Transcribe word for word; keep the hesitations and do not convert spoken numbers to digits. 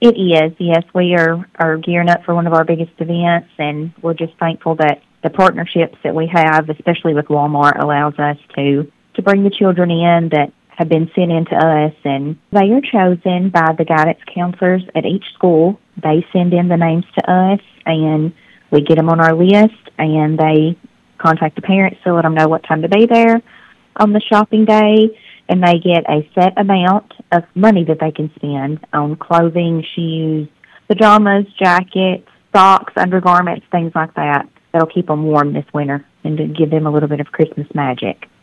It is, yes. We are, are gearing up for one of our biggest events, and we're just thankful that the partnerships that we have, especially with Walmart, allows us to, to bring the children in that have been sent in to us, and they are chosen by the guidance counselors at each school. They send in the names to us, and we get them on our list, and they contact the parents to let them know what time to be there on the shopping day, and they get a set amount of money that they can spend on clothing, shoes, pajamas, jackets, socks, undergarments, things like that. That'll keep them warm this winter and to give them a little bit of Christmas magic.